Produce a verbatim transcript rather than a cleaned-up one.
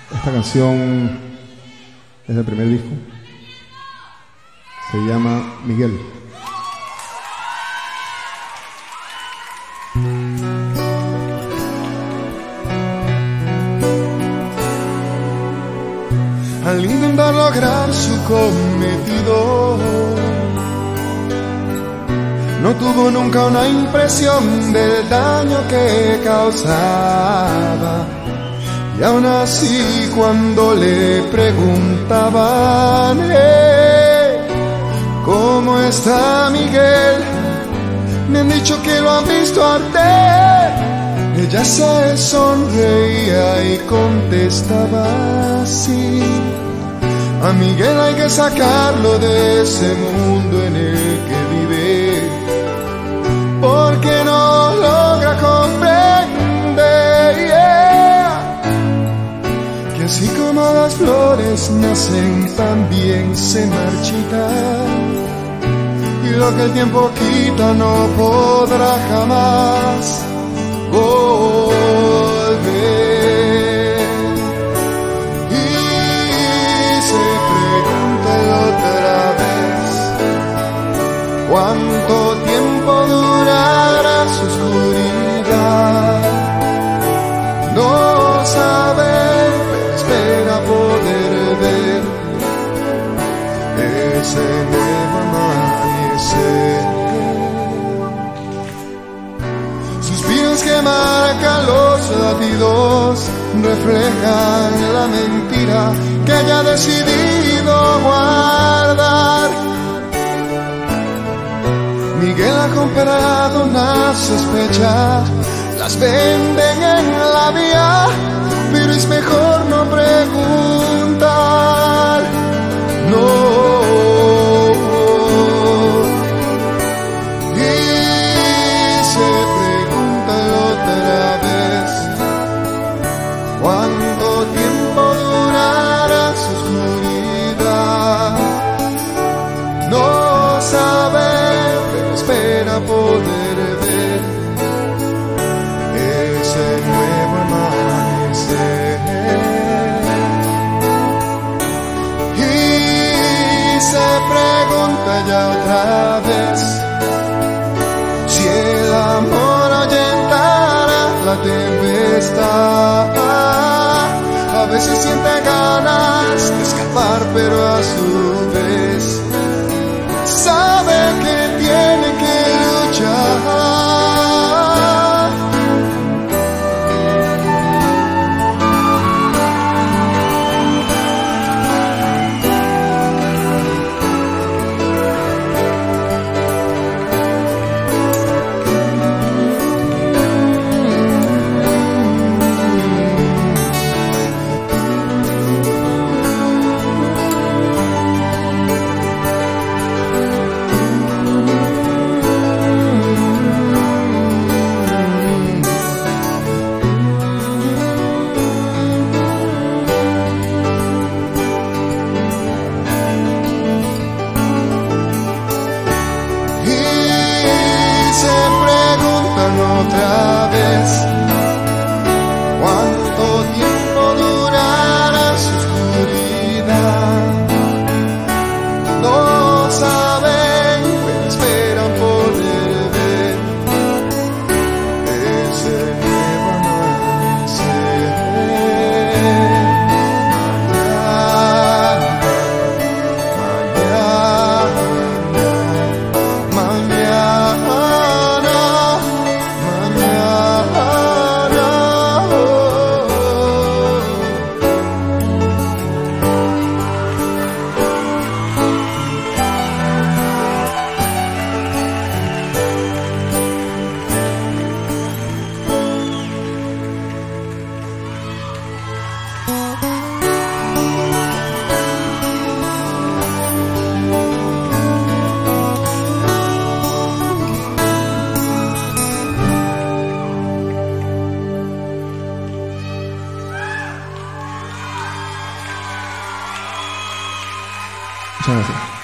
Esta canción es del primer disco. Se llama Miguel. Al intentar lograr su cometido, no tuvo nunca una impresión del daño que causaba. Y aún así, cuando le preguntaban, hey, ¿cómo está Miguel?, me han dicho que lo han visto arder. Ella se sonreía y contestaba así: a Miguel hay que sacarlo de ese mundo en el que vive, porque no logra comprender, yeah, que así como las flores nacen, también se marchitan, y lo que el tiempo quita no podrá jamás volver. Y se pregunta otra vez cuánto tiempo durará su oscuridad. No sabe, pero espera poder ver ese nuevo amanecer. Suspiros que marcan los latidos reflejan la mentira que ella ha decidido guardar. Miguel ha comprado una sospecha, las venden en la vía, pero es mejor no preguntar. No. ¿Cuánto tiempo durará su oscuridad? No sabe, pero espera poder ver ese nuevo amanecer. Y se pregunta ya otra vez si el amor ahuyentará la tempestad. A veces siente ganas de escapar, pero a su vez sabe que tiene que luchar. Otra vez, ¿cuánto tiempo durará su oscuridad? No saben, pero esperan poder ver ese nuevo amanecer. Muchas gracias.